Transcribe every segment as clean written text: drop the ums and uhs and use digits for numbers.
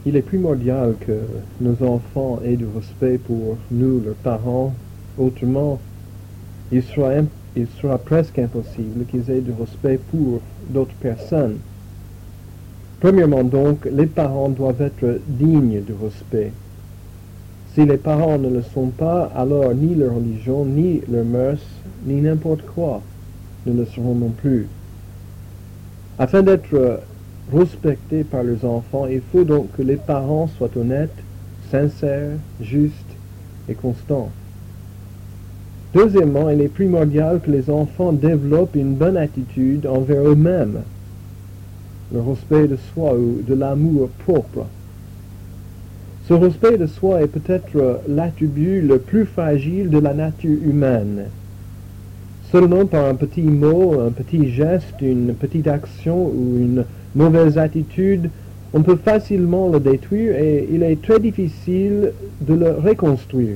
Il est primordial que nos enfants aient du respect pour nous, leurs parents. Autrement, il sera presque impossible qu'ils aient du respect pour d'autres personnes. Premièrement donc, les parents doivent être dignes du respect. Si les parents ne le sont pas, alors ni leur religion, ni leurs mœurs, ni n'importe quoi ne le seront non plus. Afin d'être respectés par leurs enfants, il faut donc que les parents soient honnêtes, sincères, justes et constants. Deuxièmement, il est primordial que les enfants développent une bonne attitude envers eux-mêmes, le respect de soi ou de l'amour propre. Ce respect de soi est peut-être l'attribut le plus fragile de la nature humaine. Seulement par un petit mot, un petit geste, une petite action ou une mauvaise attitude, on peut facilement le détruire et il est très difficile de le reconstruire.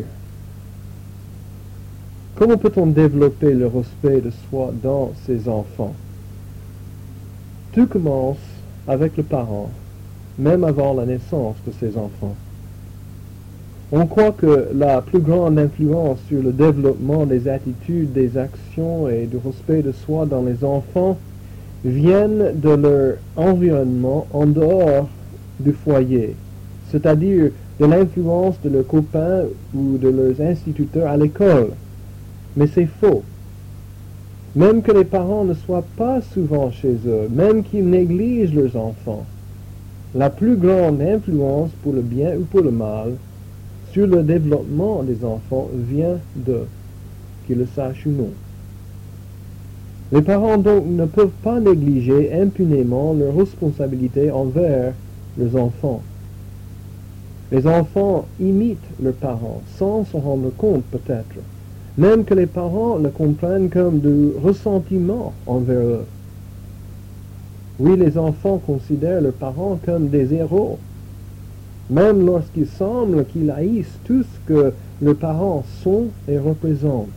Comment peut-on développer le respect de soi dans ses enfants? Tout commence avec le parent, même avant la naissance de ses enfants. On croit que la plus grande influence sur le développement des attitudes, des actions et du respect de soi dans les enfants viennent de leur environnement en dehors du foyer, c'est-à-dire de l'influence de leurs copains ou de leurs instituteurs à l'école. Mais c'est faux. Même que les parents ne soient pas souvent chez eux, même qu'ils négligent leurs enfants, la plus grande influence pour le bien ou pour le mal sur le développement des enfants vient d'eux, qu'ils le sachent ou non. Les parents donc ne peuvent pas négliger impunément leurs responsabilités envers leurs enfants. Les enfants imitent leurs parents sans s'en rendre compte peut-être, même que les parents le comprennent comme du ressentiment envers eux. Oui, les enfants considèrent leurs parents comme des héros, même lorsqu'il semble qu'ils haïssent tout ce que leurs parents sont et représentent.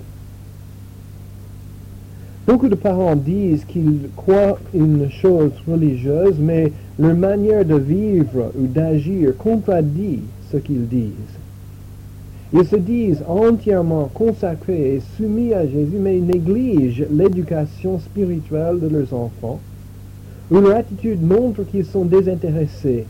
Beaucoup de parents disent qu'ils croient une chose religieuse, mais leur manière de vivre ou d'agir contradit ce qu'ils disent. Ils se disent entièrement consacrés et soumis à Jésus, mais ils négligent l'éducation spirituelle de leurs enfants, ou leur attitude montre qu'ils sont désintéressés.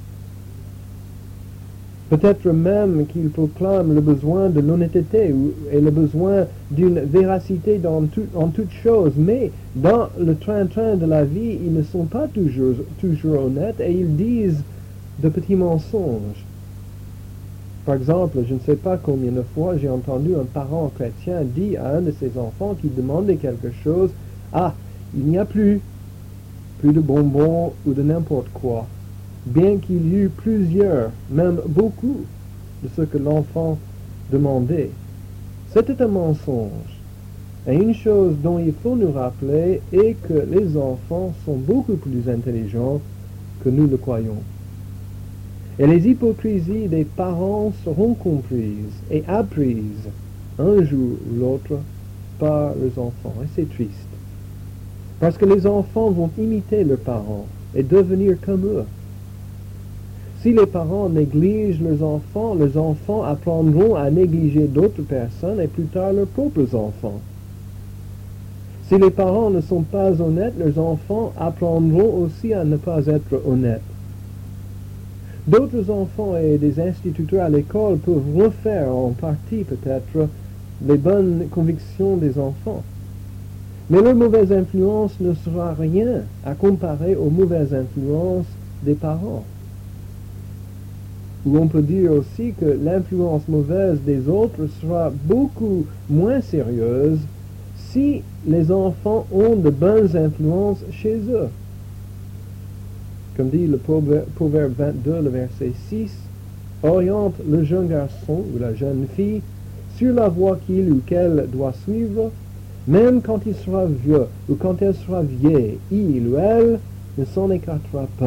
Peut-être même qu'ils proclament le besoin de l'honnêteté et le besoin d'une véracité en toute chose, mais dans le train-train de la vie, ils ne sont pas toujours honnêtes et ils disent de petits mensonges. Par exemple, je ne sais pas combien de fois j'ai entendu un parent chrétien dire à un de ses enfants qui demandait quelque chose, « Ah, il n'y a plus de bonbons ou de n'importe quoi », bien qu'il y eût plusieurs, même beaucoup, de ce que l'enfant demandait. C'était un mensonge. Et une chose dont il faut nous rappeler est que les enfants sont beaucoup plus intelligents que nous le croyons. Et les hypocrisies des parents seront comprises et apprises un jour ou l'autre par leurs enfants. Et c'est triste. Parce que les enfants vont imiter leurs parents et devenir comme eux. Si les parents négligent leurs enfants apprendront à négliger d'autres personnes et plus tard leurs propres enfants. Si les parents ne sont pas honnêtes, leurs enfants apprendront aussi à ne pas être honnêtes. D'autres enfants et des instituteurs à l'école peuvent refaire en partie peut-être les bonnes convictions des enfants. Mais leur mauvaise influence ne sera rien à comparer aux mauvaises influences des parents. Ou on peut dire aussi que l'influence mauvaise des autres sera beaucoup moins sérieuse si les enfants ont de bonnes influences chez eux. Comme dit le Proverbe 22, le verset 6, « Oriente le jeune garçon ou la jeune fille sur la voie qu'il ou qu'elle doit suivre, même quand il sera vieux ou quand elle sera vieille, il ou elle ne s'en écartera pas. »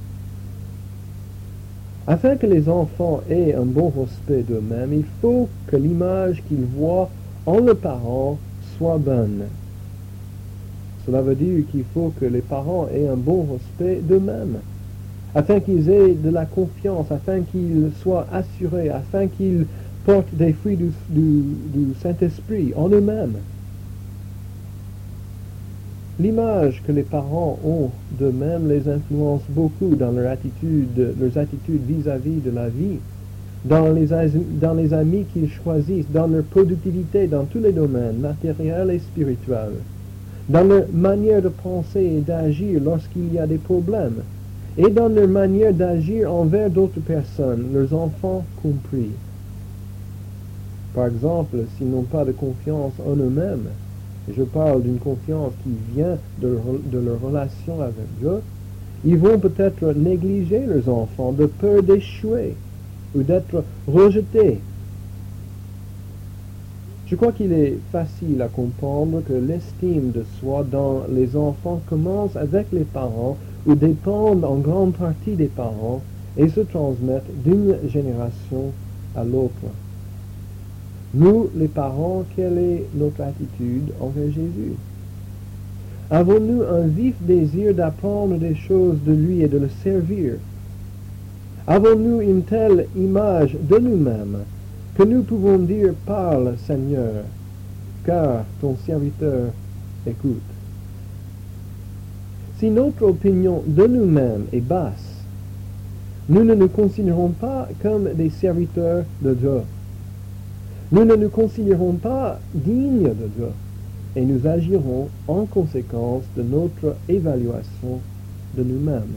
Afin que les enfants aient un bon respect d'eux-mêmes, il faut que l'image qu'ils voient en leurs parents soit bonne. Cela veut dire qu'il faut que les parents aient un bon respect d'eux-mêmes. afin qu'ils aient de la confiance, afin qu'ils soient assurés, afin qu'ils portent des fruits du Saint-Esprit en eux-mêmes. L'image que les parents ont d'eux-mêmes les influence beaucoup dans leurs attitudes vis-à-vis de la vie, dans les amis qu'ils choisissent, dans leur productivité dans tous les domaines, matériels et spirituels, dans leur manière de penser et d'agir lorsqu'il y a des problèmes, et dans leur manière d'agir envers d'autres personnes, leurs enfants compris. Par exemple, s'ils n'ont pas de confiance en eux-mêmes, je parle d'une confiance qui vient de leur relation avec Dieu, ils vont peut-être négliger leurs enfants de peur d'échouer ou d'être rejetés. Je crois qu'il est facile à comprendre que l'estime de soi dans les enfants commence avec les parents ou dépend en grande partie des parents et se transmet d'une génération à l'autre. Nous, les parents, quelle est notre attitude envers Jésus? Avons-nous un vif désir d'apprendre des choses de lui et de le servir? Avons-nous une telle image de nous-mêmes que nous pouvons dire « Parle, Seigneur, car ton serviteur écoute ». Si notre opinion de nous-mêmes est basse, nous ne nous considérons pas comme des serviteurs de Dieu. Nous ne nous considérons pas dignes de Dieu et nous agirons en conséquence de notre évaluation de nous-mêmes.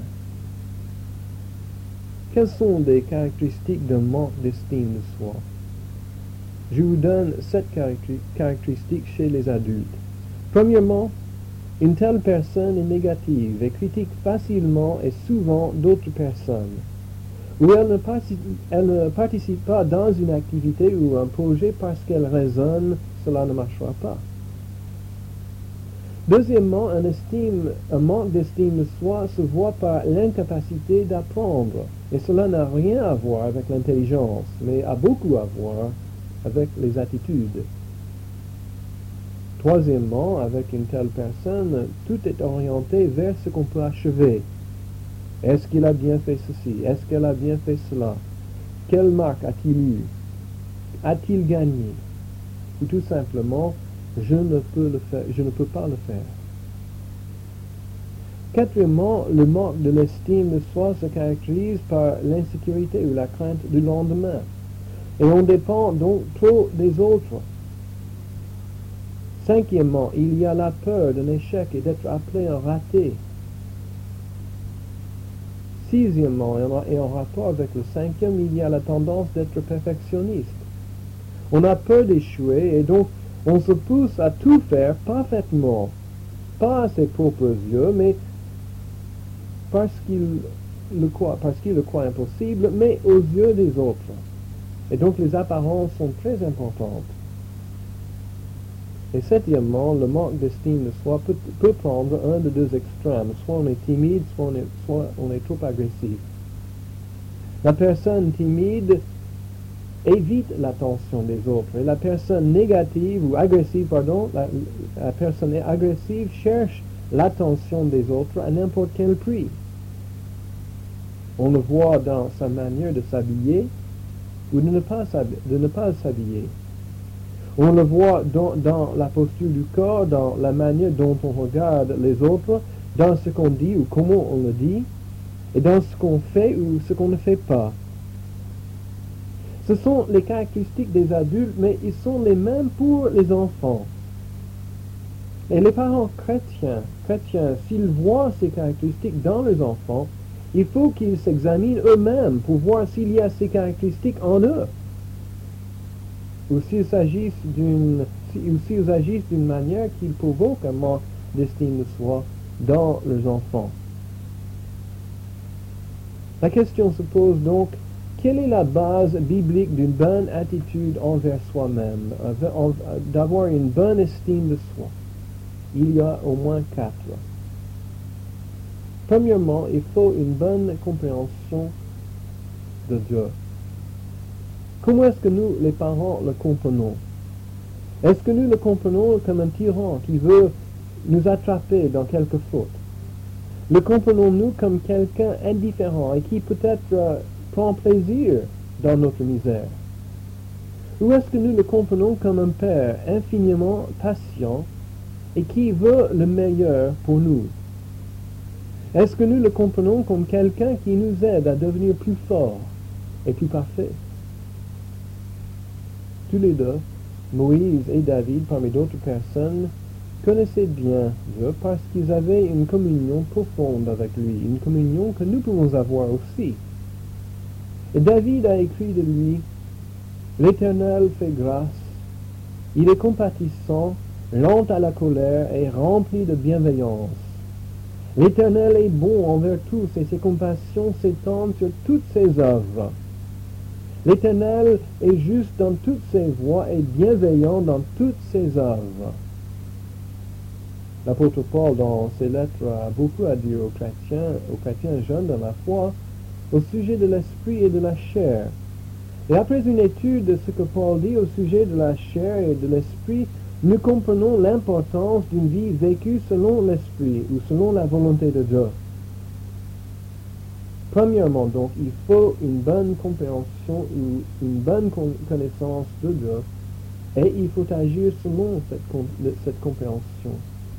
Quelles sont les caractéristiques d'un manque d'estime de soi? Je vous donne 7 caractéristiques chez les adultes. Premièrement, une telle personne est négative et critique facilement et souvent d'autres personnes. Ou elle ne participe pas dans une activité ou un projet parce qu'elle raisonne, cela ne marchera pas. Deuxièmement, un manque d'estime de soi se voit par l'incapacité d'apprendre, et cela n'a rien à voir avec l'intelligence, mais a beaucoup à voir avec les attitudes. Troisièmement, avec une telle personne, tout est orienté vers ce qu'on peut achever. Est-ce qu'il a bien fait ceci? Est-ce qu'elle a bien fait cela? Quelle marque a-t-il eu? A-t-il gagné? Ou tout simplement, je ne peux pas le faire. Quatrièmement, le manque de l'estime de soi se caractérise par l'insécurité ou la crainte du lendemain. Et on dépend donc trop des autres. Cinquièmement, il y a la peur d'un échec et d'être appelé un raté. Sixièmement, et en rapport avec le cinquième, il y a la tendance d'être perfectionniste. On a peur d'échouer et donc on se pousse à tout faire parfaitement, pas à ses propres yeux, mais parce qu'il le croit impossible, mais aux yeux des autres. Et donc les apparences sont très importantes. Et septièmement, le manque d'estime de soi peut prendre un de deux extrêmes. Soit on est timide, soit on est trop agressif. La personne timide évite l'attention des autres. Et la personne négative ou agressive, la personne agressive cherche l'attention des autres à n'importe quel prix. On le voit dans sa manière de s'habiller ou de ne pas s'habiller. On le voit dans la posture du corps, dans la manière dont on regarde les autres, dans ce qu'on dit ou comment on le dit, et dans ce qu'on fait ou ce qu'on ne fait pas. Ce sont les caractéristiques des adultes, mais ils sont les mêmes pour les enfants. Et les parents chrétiens, s'ils voient ces caractéristiques dans les enfants, il faut qu'ils s'examinent eux-mêmes pour voir s'il y a ces caractéristiques en eux. Ou s'ils agissent d'une manière qui provoque un manque d'estime de soi dans leurs enfants. La question se pose donc, quelle est la base biblique d'une bonne attitude envers soi-même, d'avoir une bonne estime de soi? Il y a au moins 4. Premièrement, il faut une bonne compréhension de Dieu. Comment est-ce que nous, les parents, le comprenons? Est-ce que nous le comprenons comme un tyran qui veut nous attraper dans quelque faute? Le comprenons-nous comme quelqu'un indifférent et qui peut-être prend plaisir dans notre misère? Ou est-ce que nous le comprenons comme un Père infiniment patient et qui veut le meilleur pour nous? Est-ce que nous le comprenons comme quelqu'un qui nous aide à devenir plus forts et plus parfaits? Tous les deux, Moïse et David, parmi d'autres personnes, connaissaient bien Dieu parce qu'ils avaient une communion profonde avec lui, une communion que nous pouvons avoir aussi. Et David a écrit de lui: L'Éternel fait grâce, il est compatissant, lent à la colère et rempli de bienveillance. L'Éternel est bon envers tous et ses compassions s'étendent sur toutes ses œuvres. L'Éternel est juste dans toutes ses voies et bienveillant dans toutes ses œuvres. L'apôtre Paul, dans ses lettres, a beaucoup à dire aux chrétiens jeunes dans la foi, au sujet de l'esprit et de la chair. Et après une étude de ce que Paul dit au sujet de la chair et de l'esprit, nous comprenons l'importance d'une vie vécue selon l'esprit ou selon la volonté de Dieu. Premièrement, donc, il faut une bonne compréhension ou une bonne connaissance de Dieu et il faut agir selon cette compréhension.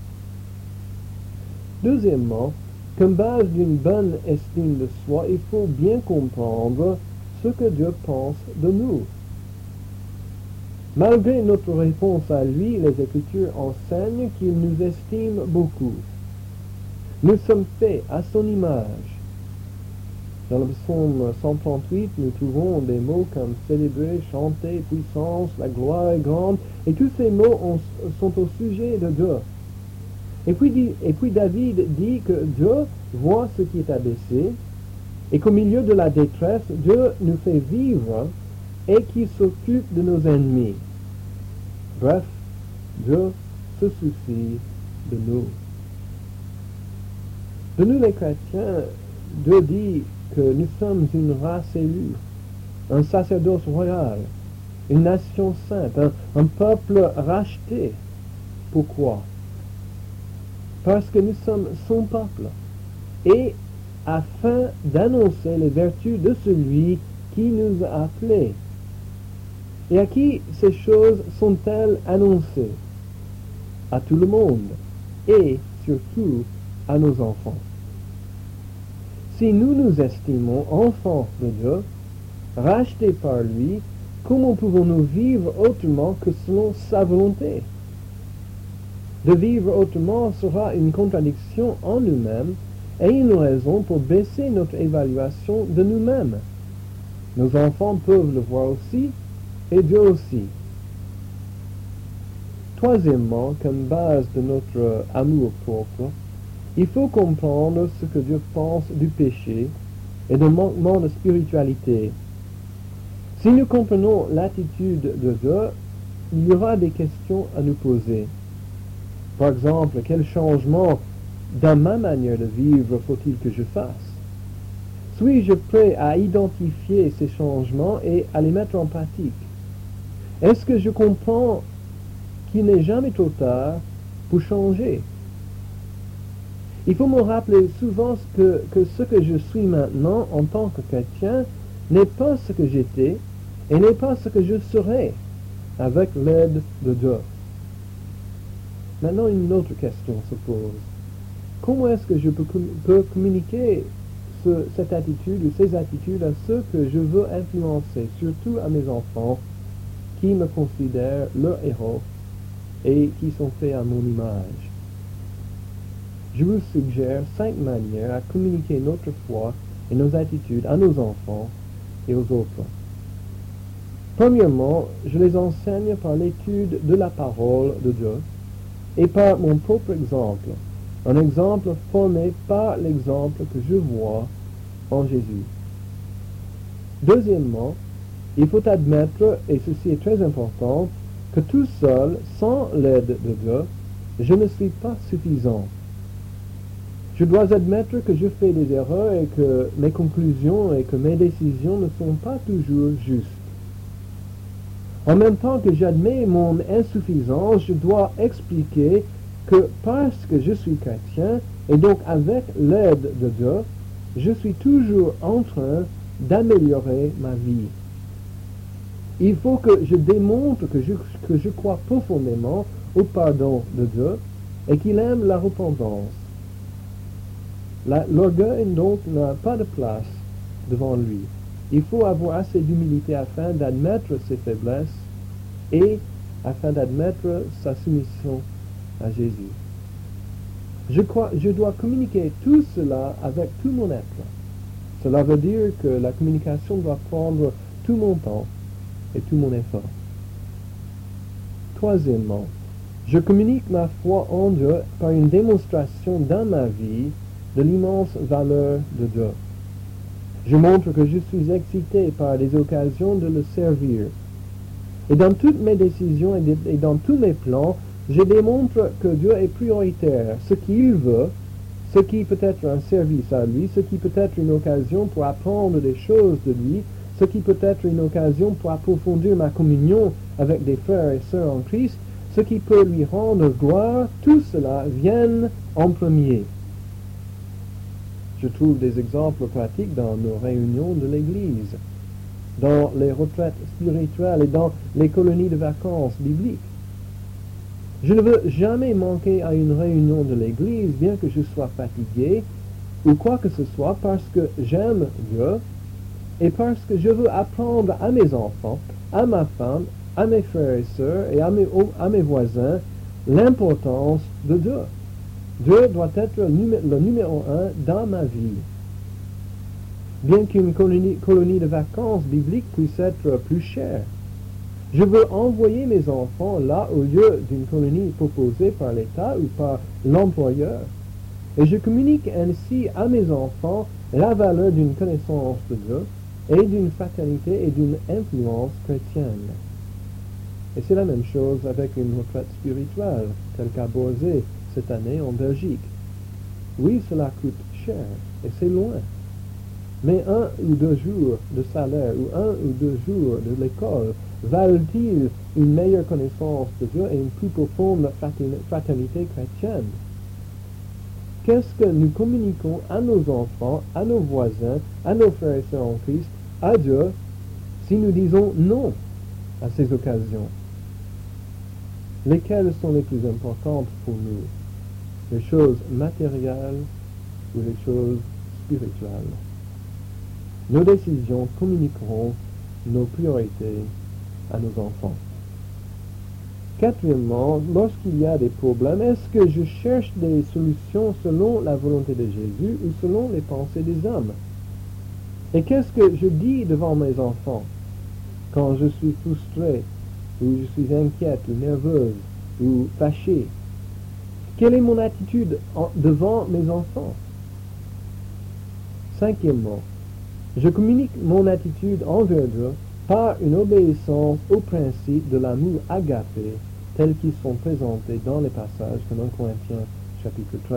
Deuxièmement, comme base d'une bonne estime de soi, il faut bien comprendre ce que Dieu pense de nous. Malgré notre réponse à lui, les Écritures enseignent qu'il nous estime beaucoup. Nous sommes faits à son image. Dans le psaume 138, nous trouvons des mots comme célébrer, chanter, puissance, la gloire est grande, et tous ces mots sont au sujet de Dieu. Et puis David dit que Dieu voit ce qui est abaissé, et qu'au milieu de la détresse, Dieu nous fait vivre et qu'il s'occupe de nos ennemis. Bref, Dieu se soucie de nous. De nous les chrétiens, Dieu dit que nous sommes une race élue, un sacerdoce royal, une nation sainte, un peuple racheté. Pourquoi? Parce que nous sommes son peuple, et afin d'annoncer les vertus de celui qui nous a appelés. Et à qui ces choses sont-elles annoncées? À tout le monde, et surtout à nos enfants. Si nous nous estimons enfants de Dieu, rachetés par lui, comment pouvons-nous vivre autrement que selon sa volonté? De vivre autrement sera une contradiction en nous-mêmes et une raison pour baisser notre évaluation de nous-mêmes. Nos enfants peuvent le voir aussi, et Dieu aussi. Troisièmement, comme base de notre amour propre, il faut comprendre ce que Dieu pense du péché et du manquement de spiritualité. Si nous comprenons l'attitude de Dieu, il y aura des questions à nous poser. Par exemple, quel changement dans ma manière de vivre faut-il que je fasse? Suis-je prêt à identifier ces changements et à les mettre en pratique? Est-ce que je comprends qu'il n'est jamais trop tard pour changer? Il faut me rappeler souvent que ce que je suis maintenant en tant que chrétien n'est pas ce que j'étais et n'est pas ce que je serai avec l'aide de Dieu. Maintenant, une autre question se pose. Comment est-ce que je peux communiquer cette attitude ou ces attitudes à ceux que je veux influencer, surtout à mes enfants qui me considèrent leur héros et qui sont faits à mon image? Je vous suggère 5 manières à communiquer notre foi et nos attitudes à nos enfants et aux autres. Premièrement, je les enseigne par l'étude de la parole de Dieu et par mon propre exemple, un exemple formé par l'exemple que je vois en Jésus. Deuxièmement, il faut admettre, et ceci est très important, que tout seul, sans l'aide de Dieu, je ne suis pas suffisant. Je dois admettre que je fais des erreurs et que mes conclusions et que mes décisions ne sont pas toujours justes. En même temps que j'admets mon insuffisance, je dois expliquer que parce que je suis chrétien, Et donc, avec l'aide de Dieu, je suis toujours en train d'améliorer ma vie. Il faut que je démontre que je crois profondément au pardon de Dieu et qu'il aime la repentance. L'orgueil, donc, n'a pas de place devant lui. Il faut avoir assez d'humilité afin d'admettre ses faiblesses et afin d'admettre sa soumission à Jésus. Je dois communiquer tout cela avec tout mon être. Cela veut dire que la communication doit prendre tout mon temps et tout mon effort. Troisièmement, je communique ma foi en Dieu par une démonstration dans ma vie de l'immense valeur de Dieu. Je montre que je suis excité par les occasions de le servir. Et dans toutes mes décisions et dans tous mes plans, je démontre que Dieu est prioritaire. Ce qu'il veut, ce qui peut être un service à lui, ce qui peut être une occasion pour apprendre des choses de lui, ce qui peut être une occasion pour approfondir ma communion avec des frères et sœurs en Christ, ce qui peut lui rendre gloire, tout cela vient en premier. Je trouve des exemples pratiques dans nos réunions de l'Église, dans les retraites spirituelles et dans les colonies de vacances bibliques. Je ne veux jamais manquer à une réunion de l'Église, bien que je sois fatigué, ou quoi que ce soit, parce que j'aime Dieu, et parce que je veux apprendre à mes enfants, à ma femme, à mes frères et sœurs, et à mes voisins, l'importance de Dieu. Dieu doit être le numéro 1 dans ma vie. Bien qu'une colonie de vacances bibliques puisse être plus chère, je veux envoyer mes enfants là au lieu d'une colonie proposée par l'État ou par l'employeur. Et je communique ainsi à mes enfants la valeur d'une connaissance de Dieu et d'une fraternité et d'une influence chrétienne. Et c'est la même chose avec une retraite spirituelle, telle qu'a Boisé cette année en Belgique. Oui, cela coûte cher, et c'est loin. Mais 1 ou 2 jours de salaire ou 1 ou 2 jours de l'école valent-ils une meilleure connaissance de Dieu et une plus profonde fraternité chrétienne? Qu'est-ce que nous communiquons à nos enfants, à nos voisins, à nos frères et sœurs en Christ, à Dieu, si nous disons non à ces occasions? Lesquelles sont les plus importantes pour nous? Les choses matérielles ou les choses spirituelles? Nos décisions communiqueront nos priorités à nos enfants. Quatrièmement, lorsqu'il y a des problèmes, est-ce que je cherche des solutions selon la volonté de Jésus ou selon les pensées des hommes? Et qu'est-ce que je dis devant mes enfants quand je suis frustré, ou je suis inquiète, ou nerveuse, ou fâchée? Quelle est mon attitude devant mes enfants? Cinquièmement, je communique mon attitude envers Dieu par une obéissance aux principes de l'amour agapé tels qu'ils sont présentés dans les passages de 1 Corinthiens chapitre 13.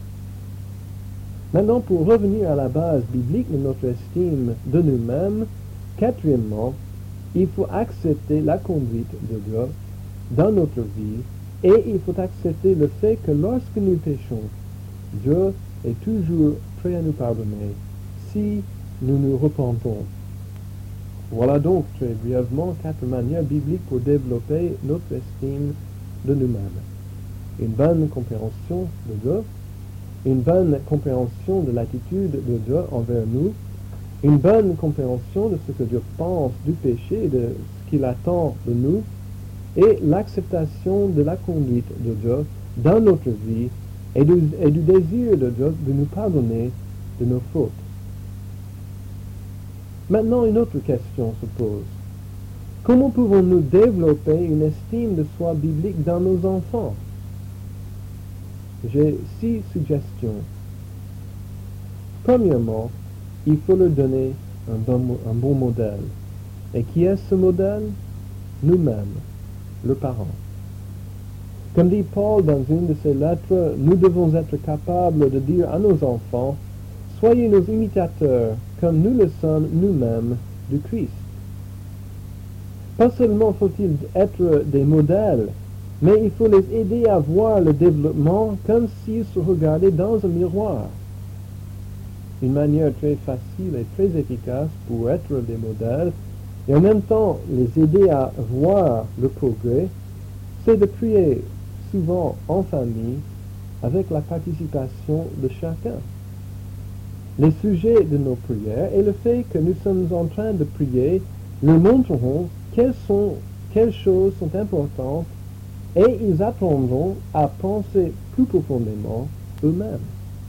Maintenant, pour revenir à la base biblique de notre estime de nous-mêmes, quatrièmement, il faut accepter la conduite de Dieu dans notre vie et il faut accepter le fait que lorsque nous péchons, Dieu est toujours prêt à nous pardonner si nous nous repentons. Voilà donc très brièvement 4 manières bibliques pour développer notre estime de nous-mêmes. Une bonne compréhension de Dieu, une bonne compréhension de l'attitude de Dieu envers nous, une bonne compréhension de ce que Dieu pense du péché et de ce qu'il attend de nous, et l'acceptation de la conduite de Dieu dans notre vie et du désir de Dieu de nous pardonner de nos fautes. Maintenant, une autre question se pose. Comment pouvons-nous développer une estime de soi biblique dans nos enfants? J'ai 6 suggestions. Premièrement, il faut leur donner un bon modèle. Et qui est ce modèle? Nous-mêmes, le parent. Comme dit Paul dans une de ses lettres, nous devons être capables de dire à nos enfants, soyez nos imitateurs, comme nous le sommes nous-mêmes du Christ. Pas seulement faut-il être des modèles, mais il faut les aider à voir le développement comme s'ils se regardaient dans un miroir. Une manière très facile et très efficace pour être des modèles et en même temps les aider à voir le progrès, c'est de prier souvent en famille avec la participation de chacun. Les sujets de nos prières et le fait que nous sommes en train de prier leur montreront quelles choses sont importantes et ils apprendront à penser plus profondément eux-mêmes.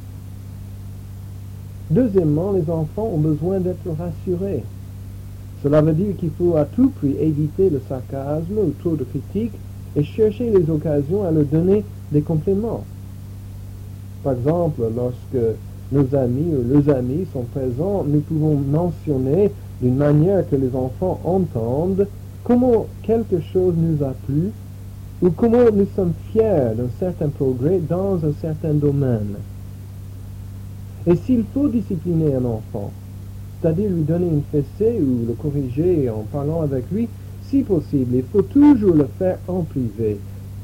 Deuxièmement, les enfants ont besoin d'être rassurés. Cela veut dire qu'il faut à tout prix éviter le sarcasme ou trop de critiques et chercher les occasions à leur donner des compléments. Par exemple, lorsque nos amis ou leurs amis sont présents, nous pouvons mentionner d'une manière que les enfants entendent comment quelque chose nous a plu ou comment nous sommes fiers d'un certain progrès dans un certain domaine. Et s'il faut discipliner un enfant, c'est-à-dire lui donner une fessée ou le corriger en parlant avec lui, si possible, il faut toujours le faire en privé.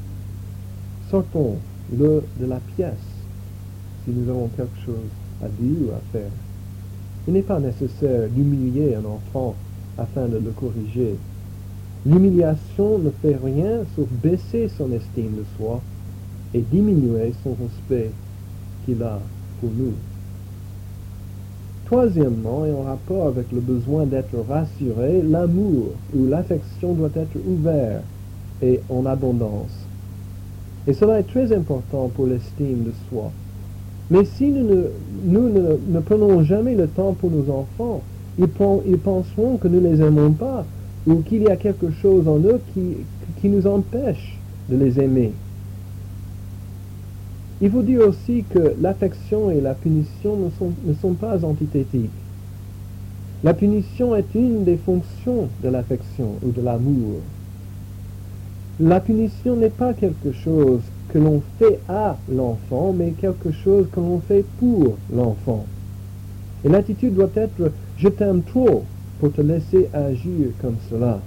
Sortons-le de la pièce si nous avons quelque chose à dire ou à faire. Il n'est pas nécessaire d'humilier un enfant afin de le corriger. L'humiliation ne fait rien sauf baisser son estime de soi et diminuer son respect qu'il a pour nous. Troisièmement, et en rapport avec le besoin d'être rassuré, l'amour ou l'affection doit être ouvert et en abondance. Et cela est très important pour l'estime de soi. Mais si nous ne prenons jamais le temps pour nos enfants, ils penseront que nous ne les aimons pas ou qu'il y a quelque chose en eux qui nous empêche de les aimer. Il faut dire aussi que l'affection et la punition ne sont pas antithétiques. La punition est une des fonctions de l'affection ou de l'amour. La punition n'est pas quelque chose que l'on fait à l'enfant, mais quelque chose que l'on fait pour l'enfant. Et l'attitude doit être « je t'aime trop » pour te laisser agir comme cela.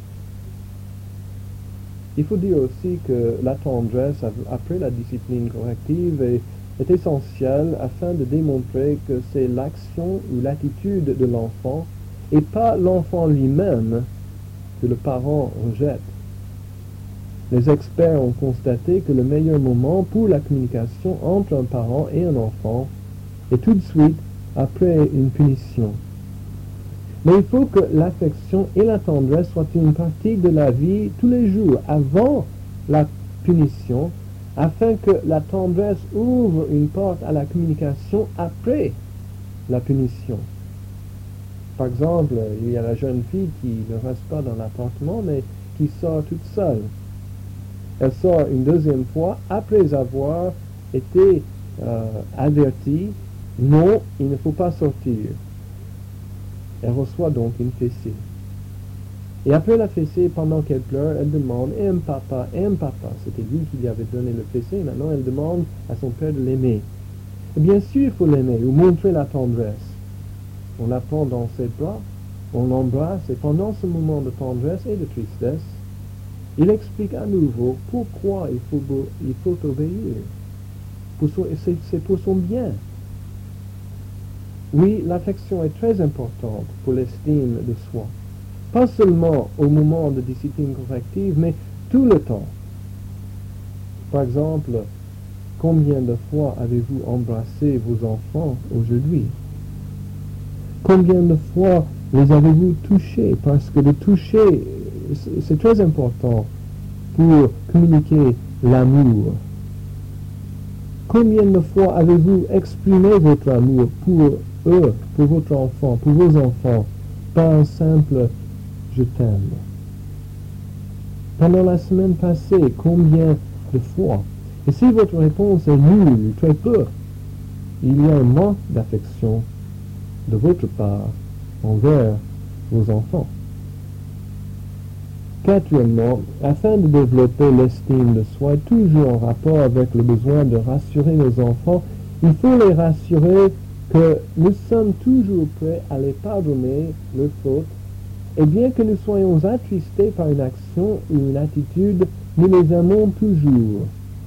Il faut dire aussi que la tendresse après la discipline corrective est essentielle afin de démontrer que c'est l'action ou l'attitude de l'enfant et pas l'enfant lui-même que le parent rejette. Les experts ont constaté que le meilleur moment pour la communication entre un parent et un enfant est tout de suite après une punition. Mais il faut que l'affection et la tendresse soient une partie de la vie tous les jours, avant la punition, afin que la tendresse ouvre une porte à la communication après la punition. Par exemple, il y a la jeune fille qui ne reste pas dans l'appartement, mais qui sort toute seule. Elle sort une deuxième fois après avoir été avertie, non, il ne faut pas sortir. Elle reçoit donc une fessée. Et après la fessée, pendant qu'elle pleure, elle demande « Aime papa, aime papa ». C'était lui qui lui avait donné le fessée. Maintenant, elle demande à son père de l'aimer. Et bien sûr, il faut l'aimer ou montrer la tendresse. On la prend dans ses bras, on l'embrasse, et pendant ce moment de tendresse et de tristesse, il explique à nouveau pourquoi il faut obéir. C'est pour son bien. Oui, l'affection est très importante pour l'estime de soi. Pas seulement au moment de discipline corrective, mais tout le temps. Par exemple, combien de fois avez-vous embrassé vos enfants aujourd'hui? Combien de fois les avez-vous touchés? Parce que le toucher, c'est très important pour communiquer l'amour. Combien de fois avez-vous exprimé votre amour pour eux, pour votre enfant, pour vos enfants, par un simple « je t'aime ». Pendant la semaine passée, combien de fois? Et si votre réponse est nulle, très peu, il y a un manque d'affection de votre part envers vos enfants. Quatrièmement, afin de développer l'estime de soi, toujours en rapport avec le besoin de rassurer nos enfants, il faut les rassurer que nous sommes toujours prêts à les pardonner leurs fautes Et bien que nous soyons attristés par une action ou une attitude, nous les aimons toujours.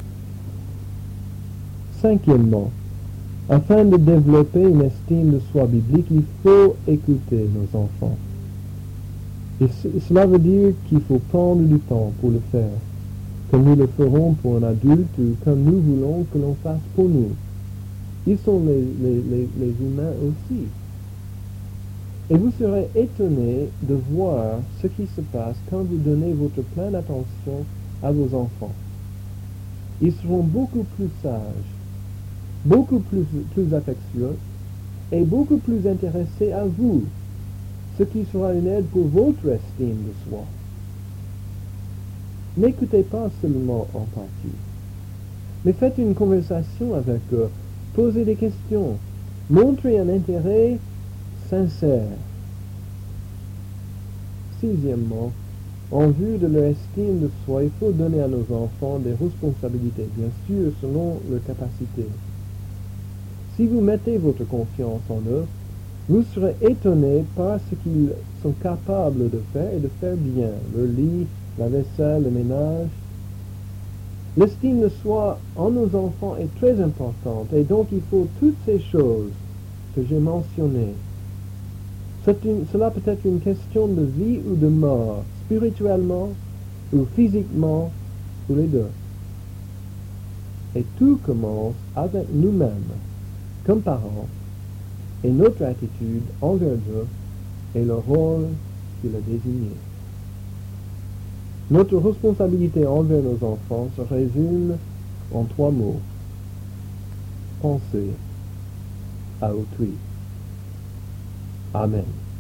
Cinquièmement, afin de développer une estime de soi biblique, il faut écouter nos enfants. Et cela veut dire qu'il faut prendre du temps pour le faire, comme nous le ferons pour un adulte ou comme nous voulons que l'on fasse pour nous. Ils sont les humains aussi. Et vous serez étonnés de voir ce qui se passe quand vous donnez votre pleine attention à vos enfants. Ils seront beaucoup plus sages, beaucoup plus affectueux et beaucoup plus intéressés à vous, ce qui sera une aide pour votre estime de soi. N'écoutez pas seulement en partie, mais faites une conversation avec eux, posez des questions, montrez un intérêt sincère. Sixièmement, en vue de leur estime de soi, il faut donner à nos enfants des responsabilités, bien sûr, selon leurs capacités. Si vous mettez votre confiance en eux, vous serez étonné par ce qu'ils sont capables de faire et de faire bien, le lit, la vaisselle, le ménage. L'estime de soi en nos enfants est très importante et donc il faut toutes ces choses que j'ai mentionnées. Cela peut être une question de vie ou de mort, spirituellement ou physiquement, ou les deux. Et tout commence avec nous-mêmes, comme parents, et notre attitude envers Dieu et le rôle qu'il a désigné. Notre responsabilité envers nos enfants se résume en 3 mots. Penser à autrui. Amen.